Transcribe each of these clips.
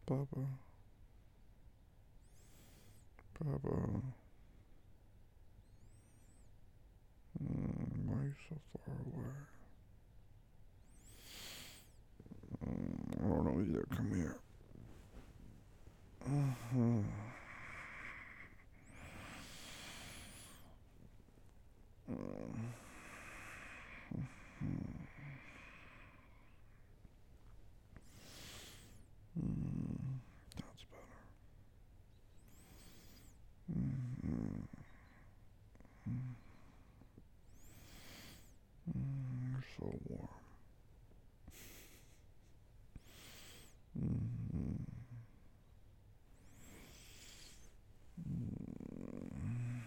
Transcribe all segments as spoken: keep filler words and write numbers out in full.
Papa, Papa, mm, why are you so far away? Mm, I don't know either. Come here. Mm-hmm. Mm-hmm. Mm, that's better. Mm-hmm. Mm, you're so warm. Mm-hmm. Mm-hmm.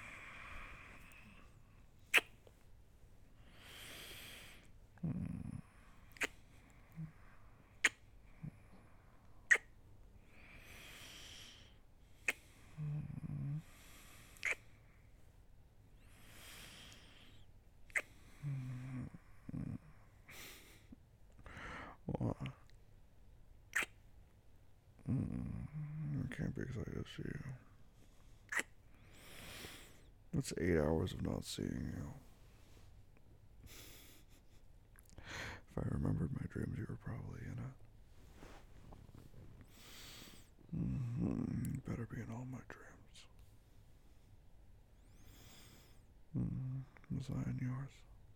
What? Mm, I can't be excited to see you. It's eight hours of not seeing you. If I remembered my dreams, you were probably in it. Mm-hmm. You better be in all my dreams. Mm-hmm. Was I in yours?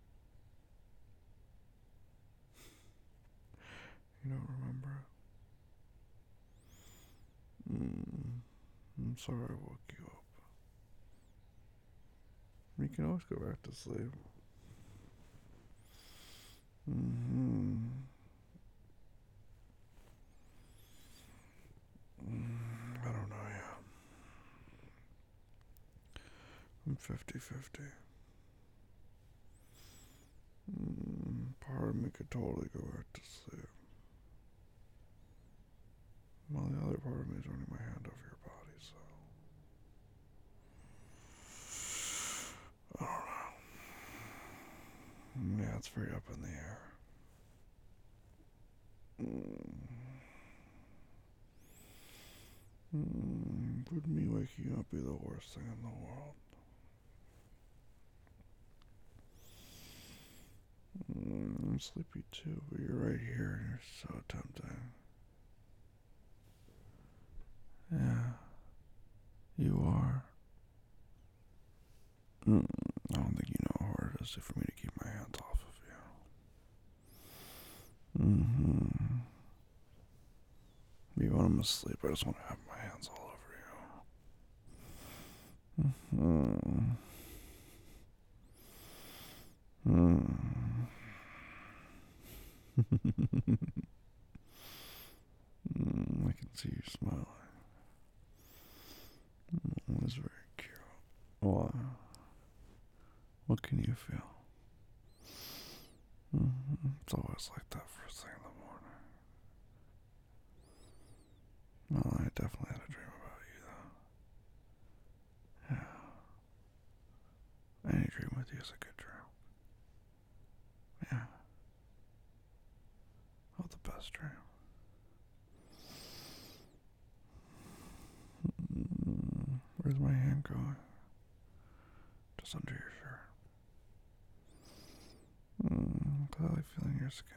You don't remember it? Mm. I'm sorry I woke you up. You can always go back to sleep. Mm-hmm. Mm, I don't know yet. I'm fifty-fifty. Mm, part of me could totally go back to sleep. While the other part of me is running my hand over your body, so. I don't know. Yeah, it's very up in the air. Mm. Mm, would me waking up be the worst thing in the world? Mm, I'm sleepy too, but you're right here and you're so tempting. Yeah, you are. Mm, I don't think you know how hard it is for me to keep my hands off of you. Mm-hmm. Even when I'm asleep, I just want to have my hands all over you. Mm-hmm. Mm. mm, I can see you smiling. Mm, it's very cute. What? What can you feel? Mm-hmm. It's always like that first thing in the morning. Well, I definitely had a dream about you, though. Yeah. Any dream with you is a good dream. Yeah. Oh, the best dream. Mm, where's my hand going? Just under your shirt. Mm, I like feeling your skin.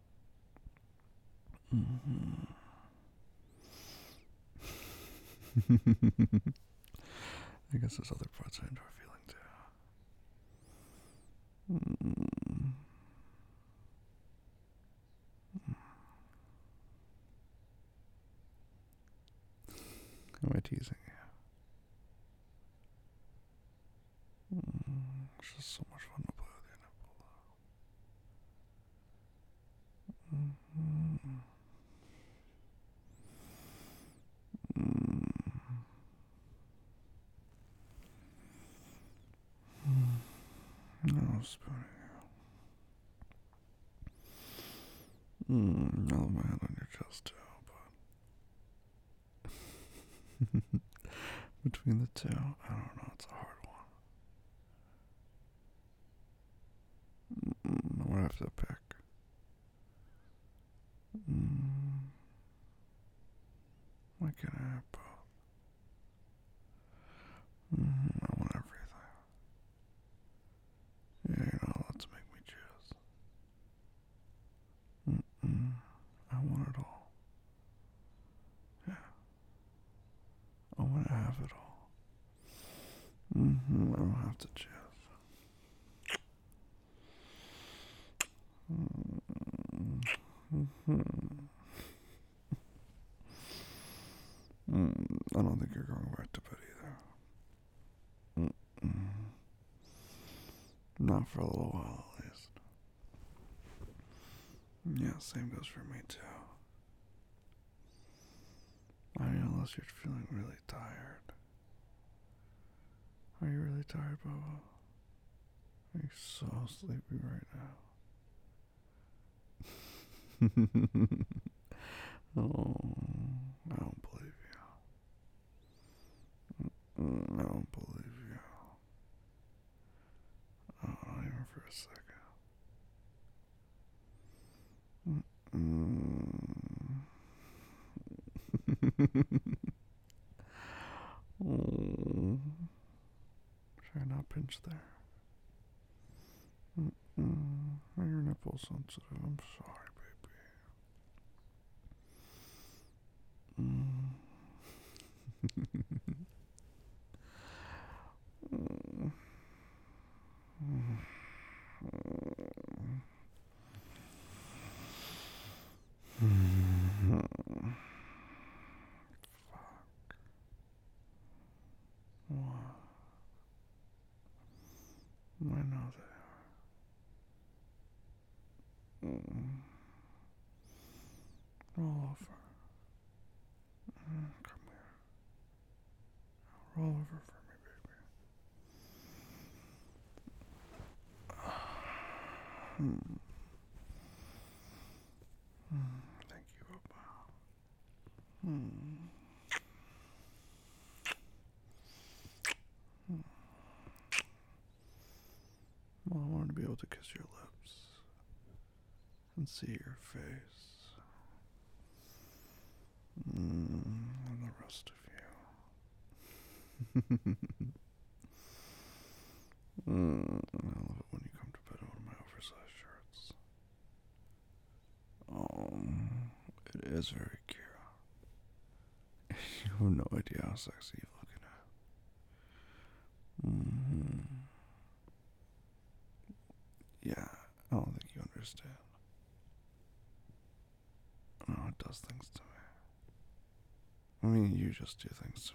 Mm-hmm. I guess there's other parts I enjoy feeling too. Mm. Am I teasing you? Mm, it's just so much fun to play with your nipple. Mm-hmm. Mm. No spooning you. Mm, I love my hand on your chest too, but between the two, I don't know. It's a hard one. Mm, I'm gonna have to pick. Mm. Mm-hmm. I want everything. Yeah, you're not allowed to make me choose. Mm-mm. I want it all. Yeah. I want to have it all. Mm-hmm. I don't have to choose. Mm-hmm. Mm, I don't think you're going back to bed either. Mm-mm. Not for a little while, at least. Yeah, same goes for me, too. I mean, unless you're feeling really tired. Are you really tired, Bubba? Are you so sleepy right now? Oh, I don't believe you. Mm, I don't believe you. Oh, not even for a second. Mm. Oh, try not pinch there. Mm-mm. Are your nipples sensitive? I'm sorry, baby. Mm. What? I know they are. Mm. Roll over. Mm, come here. Roll over for me, baby. Mm. Mm. Thank you, Papa. Mm. Mm. Well, I wanted to be able to kiss your lips and see your face. Mm. And the rest of you. Mm. I love it when you come to bed in one of my oversized shirts. Um, it is very cute. You have no idea how sexy you're looking at. Mm-hmm. Yeah, I don't think you understand. No, it does things to me. I mean, you just do things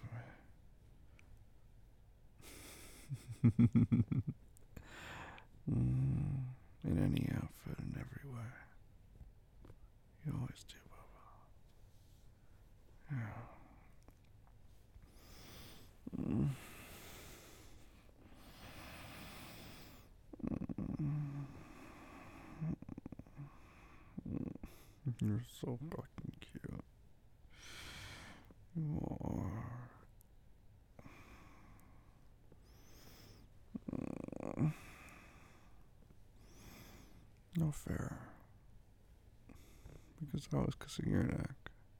to me. mm, in any outfit, in every way. You always do, Bubba. Yeah. Mm. You're so fucking cute. You are. No fair. Because I was kissing your neck.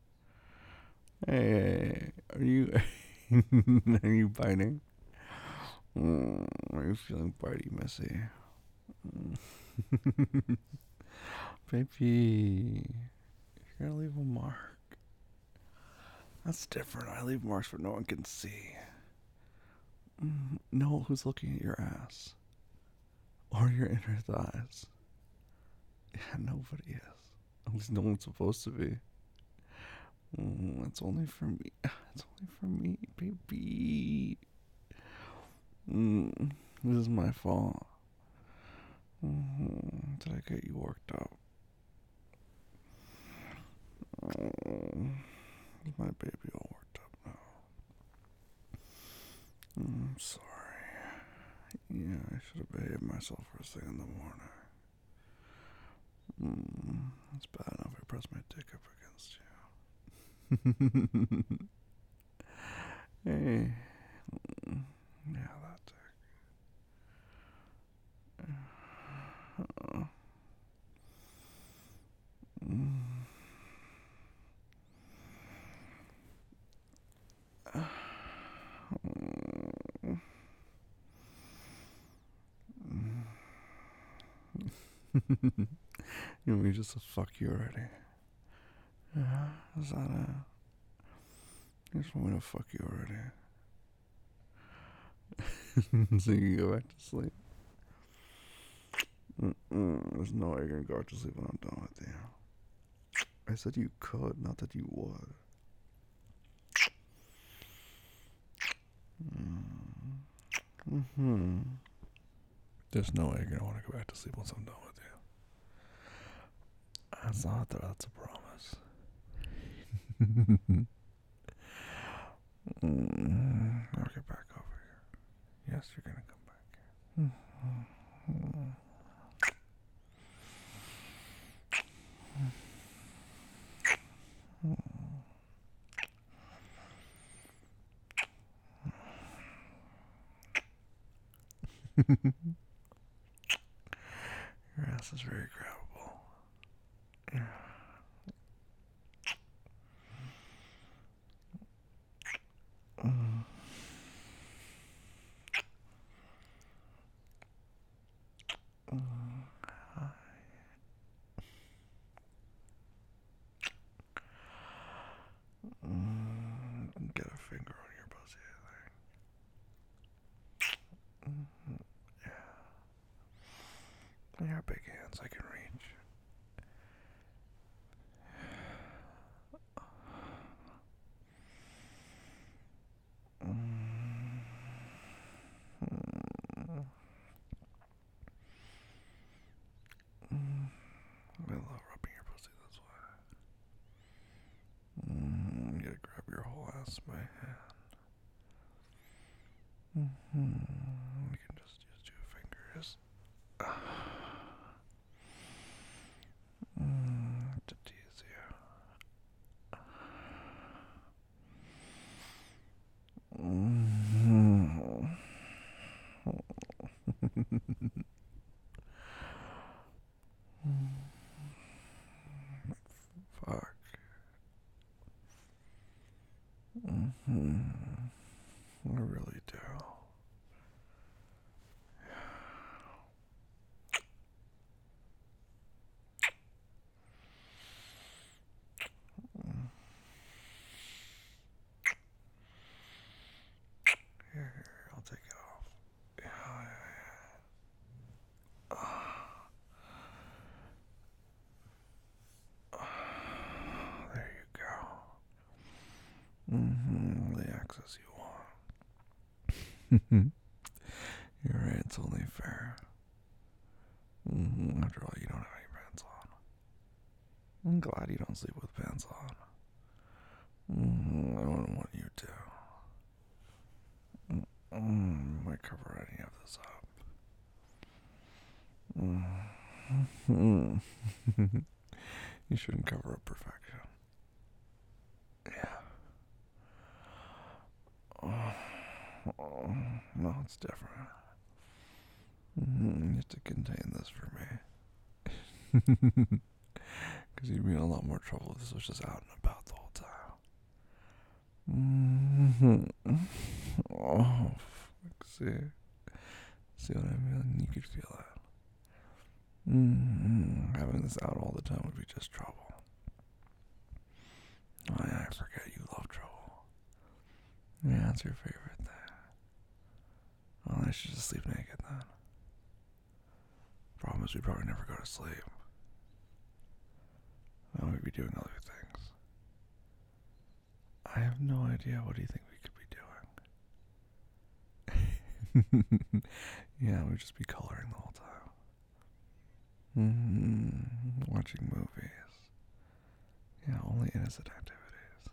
Hey, are you are you biting? Mm, are you feeling bitey, messy? Mm. Baby, you're gonna leave a mark. That's different. I leave marks where no one can see. Mm, no, who's looking at your ass or your inner thighs? Yeah, nobody is. At least no one's supposed to be. Mm, it's only for me. It's only for me, baby. Mm, this is my fault. Mm, did I get you worked up? Mm, is my baby all worked up now? Mm, I'm sorry. Yeah, I should have behaved myself first thing in the morning. Mm, it's bad enough I pressed my dick up against you. Hey. Mm, yeah, that dick. Uh, mm. You want me just to fuck you already? Yeah, is that it? You just want me to fuck you already? So you can go back to sleep? Mm-mm, there's no way you're gonna go back to sleep when I'm done with you. I said you could, not that you would. Mm-hmm. There's no way you're gonna want to go back to sleep once I'm done with you. That's not that. That's a promise. mm, I'll get back over here. Yes, you're gonna come back here. Mm-hmm. Your ass is very grabbable. Yeah. Mm. Mm. Mm. Get a finger on your pussy there. Mm-hmm. Yeah. You got big hands I can reach. Mm. Mm. I love rubbing your pussy, that's why. Mm. You gotta grab your whole ass by hand. Mm-hmm. We can just use two fingers. Mm. To tease you. Mm-hmm. Fuck. Mm-hmm. I really do. Here, here, I'll take it off. Yeah, yeah, yeah. There you go. Mm-hmm. The access you want. You're right, it's only fair. Mm-hmm. After all, you don't have any pants on. I'm glad you don't sleep with pants on. Mm-hmm. I wouldn't want you to. Mm-hmm. Might cover any of this up. Mm-hmm. You shouldn't cover up perfection. Yeah. Oh, oh, no, it's different. Mm-hmm. You have to contain this for me. Because you'd be in a lot more trouble if this was just out and about the whole time. Mm-hmm. Oh, fuck, see? See what I mean? You could feel that. Mm-hmm. Having this out all the time would be just trouble. Oh, yeah, I forget you love trouble. Yeah, that's your favorite thing. Well, I should just sleep naked then. Problem is, we'd probably never go to sleep. Then we'd be doing other things. I have no idea. What do you think we could be doing? Yeah, we'd just be coloring the whole time. Mm-hmm. Watching movies. Yeah, only innocent activities.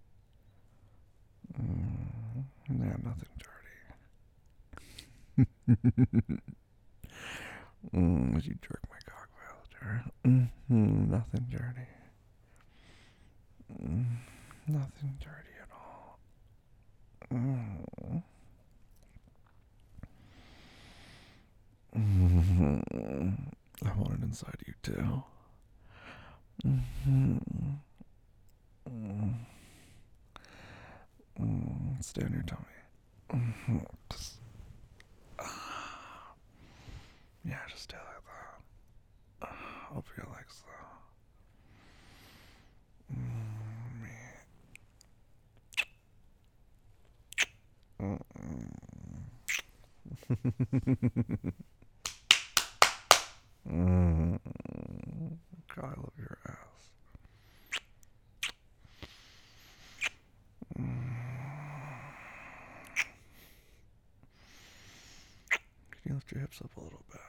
Mm, yeah, nothing dirty. mm, would you jerk my cock faster? Mm-hmm. Nothing dirty. Mm, nothing dirty at all. Mm. Mm-hmm. I want it inside you too. Mm-hmm. Mm. Mm. Stay on your tummy. Mm-hmm. Just, uh, yeah, just stay like that. hope you like slow. Mm, me. Mm. God, I love your ass. Mm. Can you lift your hips up a little bit?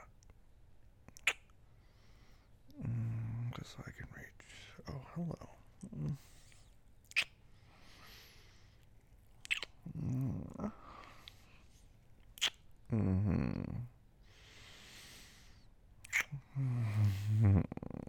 Mm, just so I can reach. Oh, hello. Mm. Mm. Mm-hmm. Mm-hmm.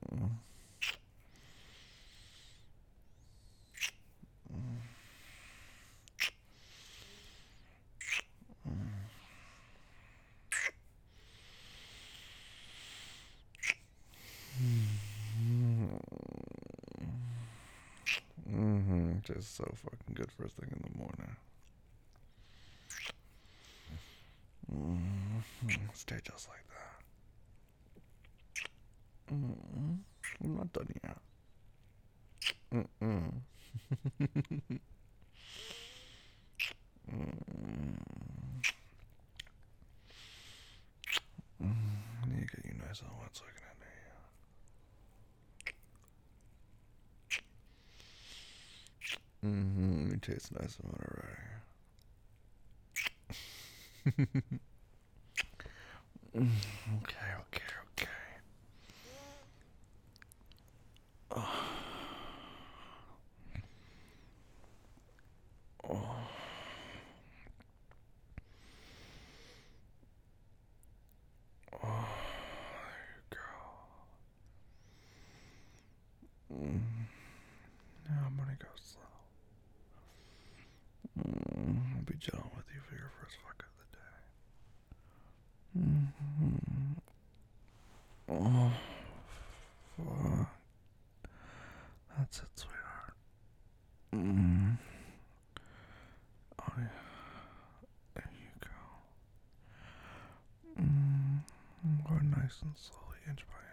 Mm-hmm. Just so fucking good first thing in the morning. Mm-hmm. Stay just like that. Mm-hmm. I'm not done yet. Mm-mm. Mm. Mm. I need to get you nice and wet so I can enter you. Mm-hmm. You taste nice and wet already. Okay, okay, okay. Oh. Oh. Oh. There you go. Mm. Now I'm gonna go slow. Mm. I'll be gentle with you for your first fuck of the day. Mm-hmm. Oh. Fuck. That's it, sweetheart. Mm. Oh, yeah. There you go. Mm. Go nice and slowly, inch by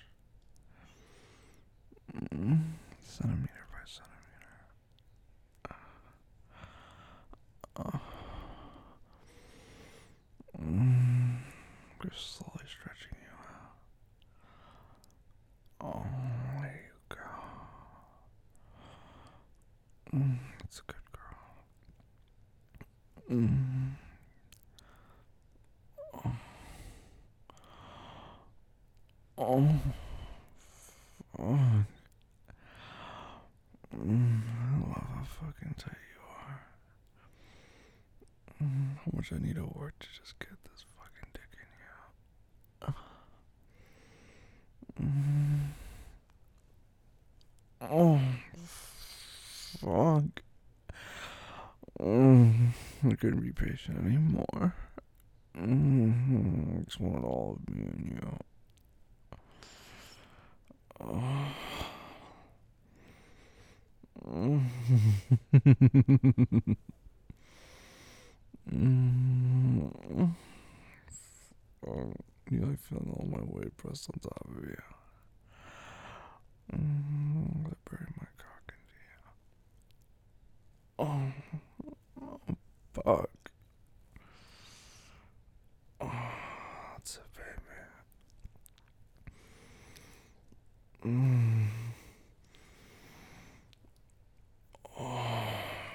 inch. Mm. Centimeter by centimeter. Oh. Mm. Just slowly stretching you out. Oh, there you go. Mm. That's a good girl. Mm. Oh. Oh. Fuck. Mm. I love how fucking tight you are. Mm. How much I need to work to just get this fucking dick in you. Mm. Oh. Fuck. Mm. I couldn't be patient anymore. Mm. I just want all of me and you. Oh. Mm. Mm. Oh, you like feeling all my weight pressed on top of you. Mm. I bury my cock into you. Oh, fuck. Oh, that's it, baby. Mm. Oh,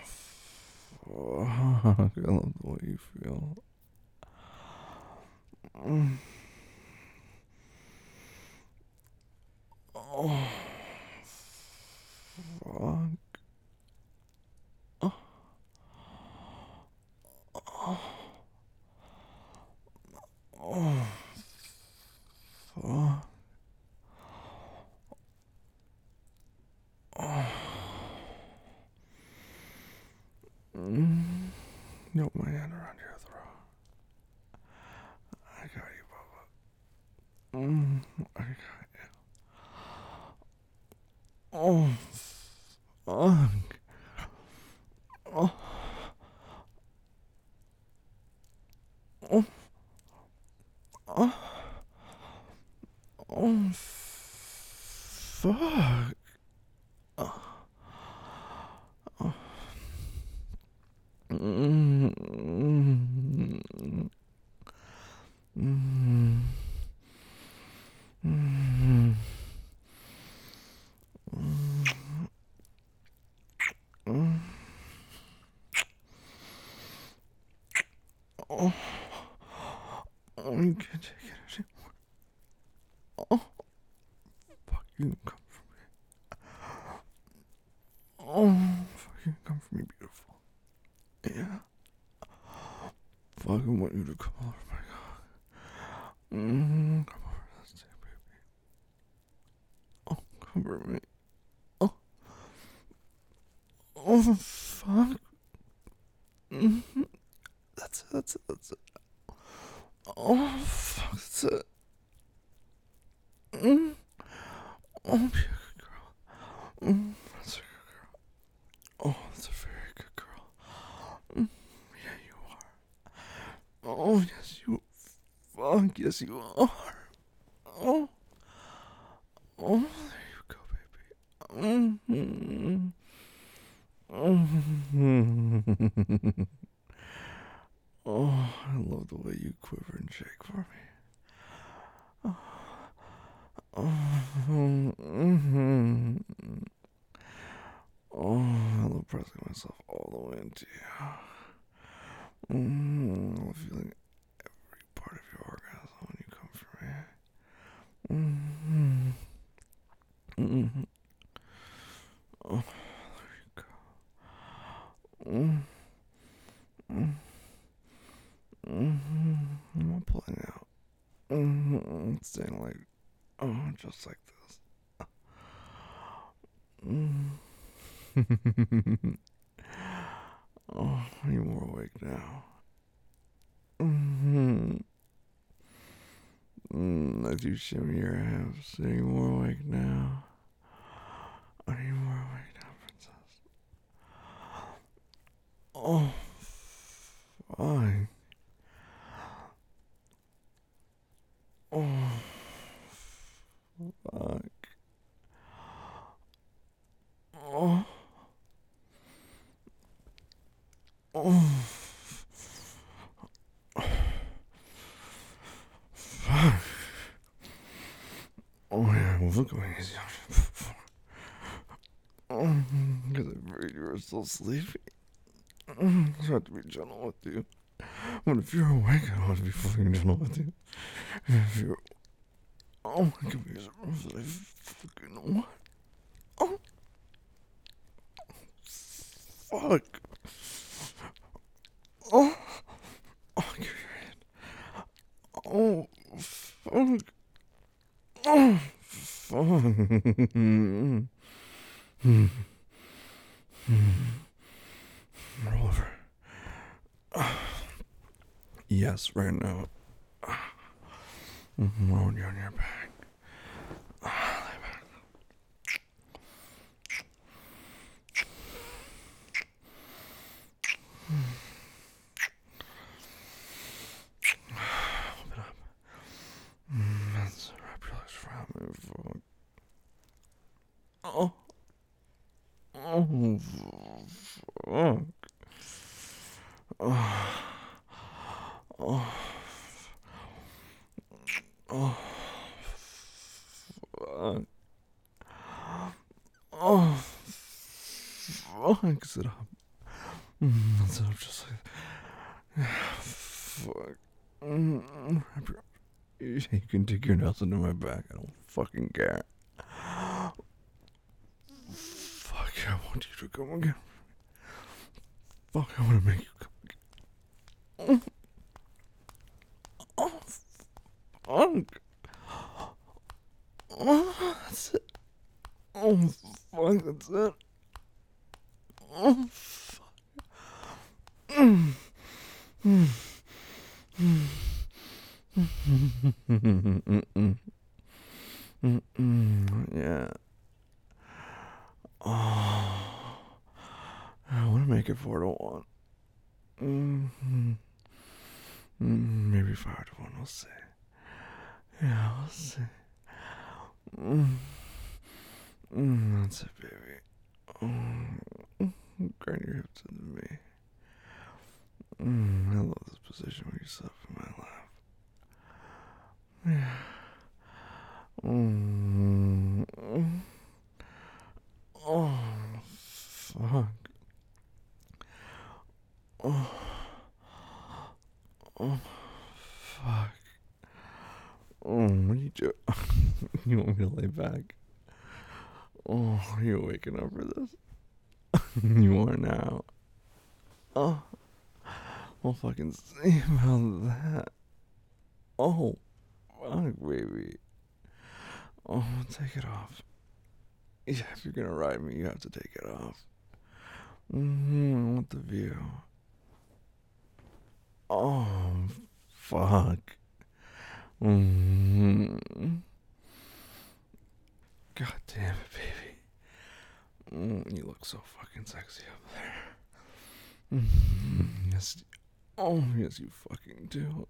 fuck. I love the way you feel. Mm. Oh, fuck. Oh, oh, oh, fuck. Oh. Mm. Nope, my hand around your throat. I got you, Bubba. Mm. I got you. Oh, fuck. Oh, oh, oh, oh, Fuck. Oh. Oh. Mm. Mm. Mm. Mm. Oh. Oh, you can't take it anymore. Oh. Fuck, you come for me. Oh. Fuck, you come for me, beautiful. Yeah. Fucking want you to come over, my God. Mm. Come over, let's take baby. Oh, come over me. Oh. Oh, fuck. Mm-hmm. That's it, that's it, that's it. Oh, fuck, that's it. Mm. Oh, be a good girl. Mm. That's a good girl. Oh, that's a very good girl. Mm. Yeah, you are. Oh, yes, you. Fuck, yes, you are. Oh. Oh, there you go, baby. Mm-hmm. Mm-hmm. Oh, I love the way you quiver and shake for me. Oh, mm-hmm. Oh, I love pressing myself all the way into you. Mm-hmm. I love feeling every part of your orgasm when you come for me. Mm-hmm. Mm-hmm. Oh, there you go. Mm-hmm. Mm-hmm. I'm not pulling out. Mm-hmm. Staying like, oh, just like this. Mm-hmm. Oh, you're more awake now. Mm-hmm. Mm, as you shimmy your hips, are you more awake now? Are you more awake now, princess? Oh, fine. Oh, fuck. Oh, oh, fuck. Oh, yeah, I wasn't going easy on you before. Oh, because I figured you were still sleepy. I tried to be gentle with you. But if you're awake, I want to be fucking gentle with you. If you're. Oh, I can be as rough as I fucking want. Oh, fuck. Oh, oh, give your hand. Oh, fuck. Oh, fuck. Roll over. Yes, right now. I'm rolling you on your back. Lay back. Open up. Let's wrap your legs around me. Fuck. Oh. Oh, fuck. Oh. Oh. Oh. Fuck. Oh. Fuck. Sit up. Mm, sit up just like. Fuck. Mm, wrap your. You can dig your nails into my back. I don't fucking care. Fuck, I want you to come again. Fuck, I want to make you come again. Oh, fuck. Oh, that's it. Oh, fuck, that's it. Oh, fuck. Mm. Mm. Mm. Mm-mm. Mm-mm. Yeah. Oh. I want to make it four to one. Mm-hmm. Mm, maybe five to one. We'll see. Yeah, we'll see. Mm. Mm, that's it, baby. Mm, grind your hips into me. Mm, I love this position where you sit up in my lap. Yeah. Mm, oh, fuck. Oh, oh, fuck. Oh, what are you doing? You want me to lay back? Oh, you're waking up for this? You are now. Oh, we'll fucking see about that. Oh, fuck, baby. Oh, take it off. Yeah, if you're gonna ride me, you have to take it off. Mm-hmm, I want the view. Oh, fuck. Mm-hmm. God damn it, baby. Mm, you look so fucking sexy up there. Mm-hmm. Yes. Oh, yes, you fucking do.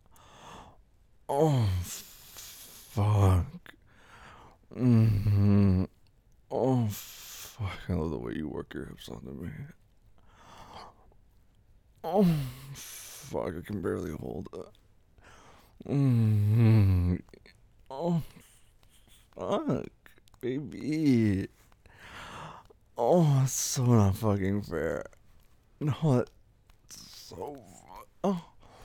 Oh, fuck. Mm-hmm. Oh, fuck. I love the way you work your hips onto me. Oh, fuck. I can barely hold it. Mm-hmm. Oh, fuck, baby. Oh, that's so not fucking fair. No, that's so. Oh,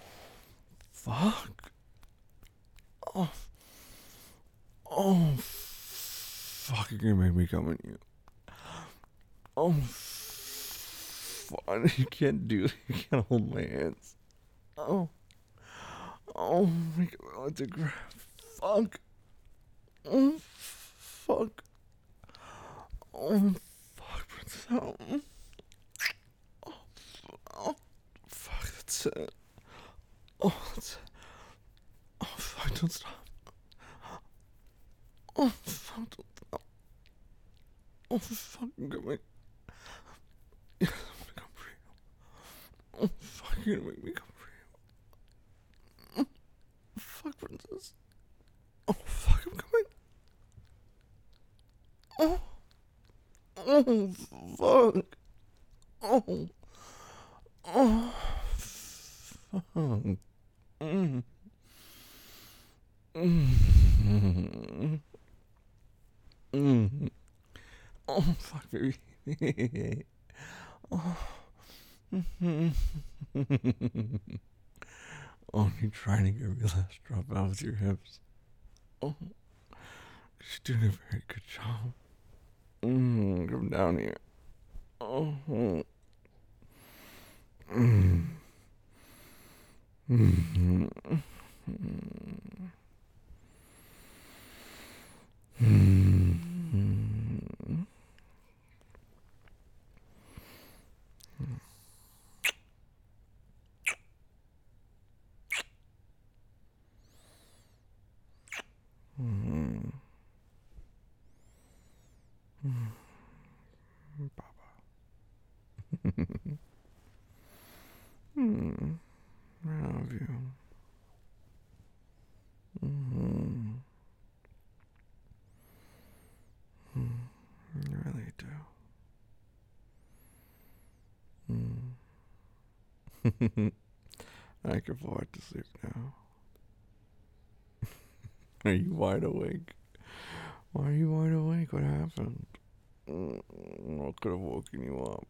fuck. Oh, oh, fuck. You're gonna make me come in you. Oh, fuck. You can't do it. You can't hold my hands. Oh, oh, my God. I want to grab. Fuck. Oh, fuck. Oh, fuck. Princess. Oh, oh, oh, fuck. That's it. Oh, that's it. Oh, fuck. Don't stop. Oh, fuck. Don't stop. Oh, fucking get me. Yeah, I'm gonna come for you. Oh, fuck. You're gonna make me come for you. Oh, fuck, Princess. Oh, fuck. I'm coming. Oh, oh, fuck. Oh, oh, fuck. Mm. Mm. Mm. Oh, fuck, baby. Oh. Oh, you're trying to get me last drop out with your hips. Oh, you're doing a very good job. Mm, come down here. Oh. Mm. Mm. Mm. Mm. Papa. Mm. I love you. Mm. Mm. You really do. Mm. I can fall to sleep now. Are you wide awake? Why are you wide awake? What happened? Mm. What could have woken you up?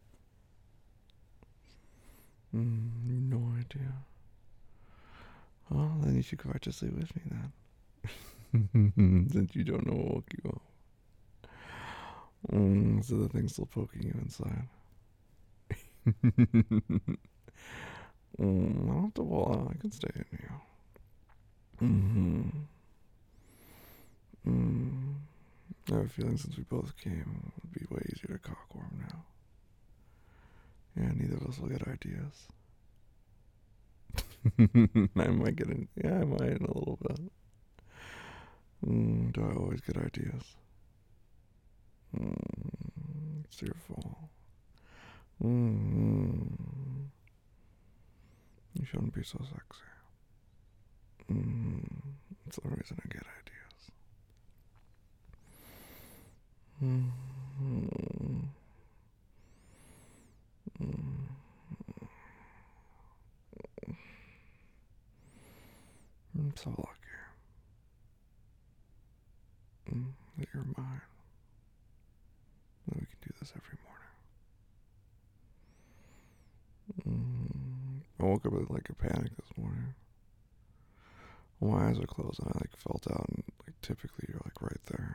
Mm. No idea. Well, then you should go back to sleep with me then. Since you don't know what woke you up. Mm, so the thing's still poking you inside. mm, I don't have to wall out. I can stay in you. Mm-hmm. Mm. I have a feeling since we both came, it would be way easier to cockworm now. Yeah, neither of us will get ideas. I might get in. Yeah, I might in a little bit. Mm, do I always get ideas? Mm, it's your fault. Mm, you shouldn't be so sexy. Mm, that's the reason I get ideas. Mm-hmm. I'm so lucky mm, that you're mine. That we can do this every morning. Mm. I woke up with like a panic this morning. My eyes are closed and I like felt out and like typically you're like right there.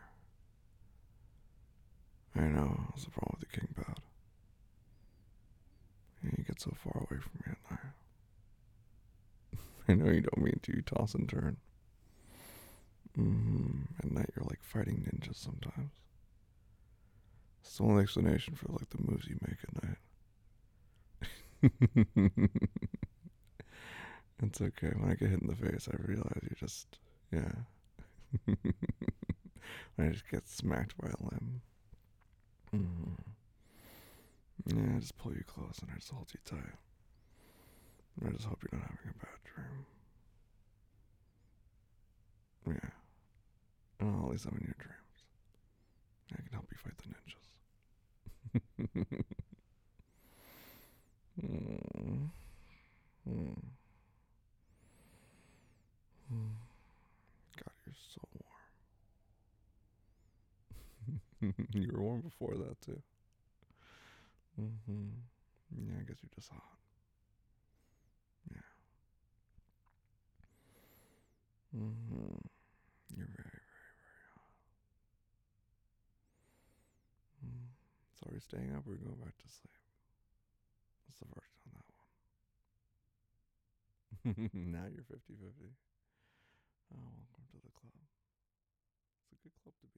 I know, what's the problem with the king bed? You get so far away from me at night. I know you don't mean to, you toss and turn. Mm-hmm. At night you're like fighting ninjas sometimes. It's the only explanation for like the moves you make at night. It's okay. When I get hit in the face, I realize you just, yeah. I just get smacked by a limb. Mm-hmm. Yeah, I just pull you close and I just hold you tight. I just hope you're not having a bad dream. Yeah. And I'll at least I'm in your dreams. I can help you fight the ninjas. mm. Mm. Mm. God, you're so warm. You were warm before that, too. Mm-hmm. Yeah, I guess you're just hot. Yeah. Mm-hmm. You're very, very, very hot. Mm. So are we staying up or are we going back to sleep? What's the verdict on that one? Now you're fifty-fifty. Oh, welcome to the club. It's a good club to be